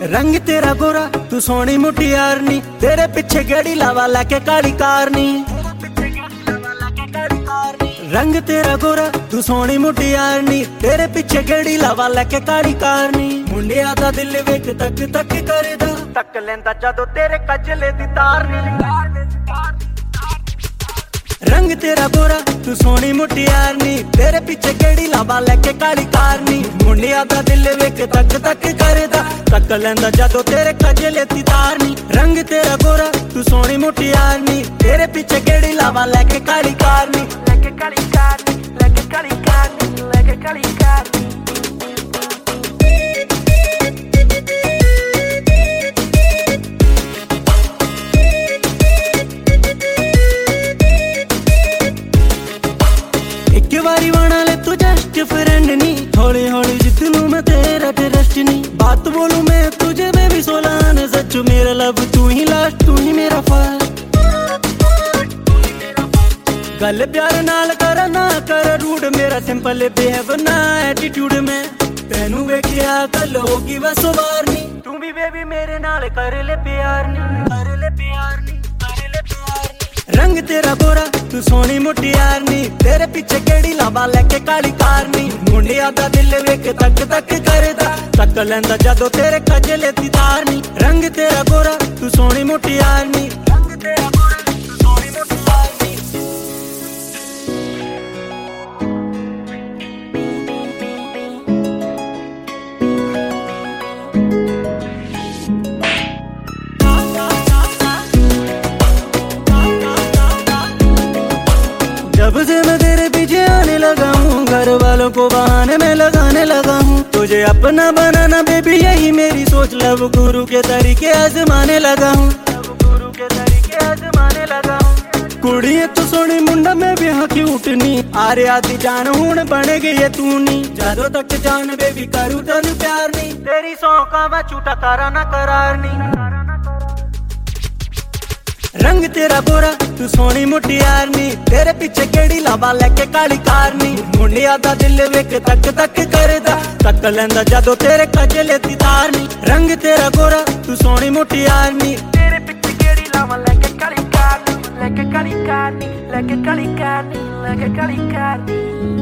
रंग तेरा गोरा तू सोनी मुटियारनी, तेरे पीछे गेड़ी लावा लाके काली कारनी। रंग तेरा गोरा तू सोनी मुटियारनी, तेरे पीछे गेड़ी लावा लाके काली कारनी। मुंडिया दा दिल वेख तक तक करदा, तक लेंदा जदों तेरे कजले दी तारनी। रंग तेरा गोरा तू सोनी मुटियारनी, तेरे पीछे गेड़ी लावा लेके काली कारनी। मुंडिया दा दिल वेख तक तक करदा, तक लेंदा जदों तेरे कजले दी तारनी। रंग तेरा गोरा तू सोनी मुटियारनी, तेरे पीछे गेड़ी लावा लेके काली कारनी। लेके काली कारनी, लेके काली कारनी, लेके काली कारनी। वारी बना ले तू जस्ट फ्रेंड नी, हौली हौली जित लूं मैं तेरा ट्रस्ट नी। बात बोलूं मैं तुझे मैं भी 16 आने, सच मेरा लव तू ही लास्ट, तू ही मेरा फर्स्ट। गल प्यार नाल कर ना कर रूड, मेरा सिंपल बिहेव ना एटीट्यूड में। तेनू वेखिया कल होगी बस वारनी, तू भी बेबी मेरे नाल कर ले प्यार नी, कर ले प्यार नी, कर ले प्यार नी। रंग तेरा गोरा तू सोनी मुटियारनी, तेरे पीछे गेड़ी लावा लेके काली कारनी। मुंडिया दा दिल वेख तक तक करदा, तक लेंदा जदों तेरे कजले दी तारनी। रंग तेरा गोरा तू सोनी मुटियारनी, रंग तेरा गोरा तू सोनी मुटियारनी। जब से मैं तेरे पीछे आने लगा हूँ, घर वालों को बहाने में लगाने लगा हूँ। तुझे अपना बनाना बेबी यही मेरी सोच, लव गुरु के तरीके आजमाने लगा हूँ, लव गुरु के तरीके आजमाने लगा हूँ। कुड़िए तू सोनी मुंडा में भी हाँ क्यूट नी, आरे आदि जान हूं बने गई तू नी। जदों तक जान बेबी करूँ तेनू प्यार नी, तेरी सौंका मैं झूठा करा ना करार नी। रंग तेरा गोरा तू सोनी मुटियारनी, तेरे पीछे गेड़ी लावा लेके काली कारनी। मुंडिया दा दिल वेख तक तक करदा, तक लेंदा जदों तेरे कजले दी तारनी। रंग तेरा गोरा तू सोनी मुटियारनी, तेरे पीछे गेड़ी लावा लेके काली कारनी, लेके काली कारनी, लेके काली कारनी, लेके काली कारनी।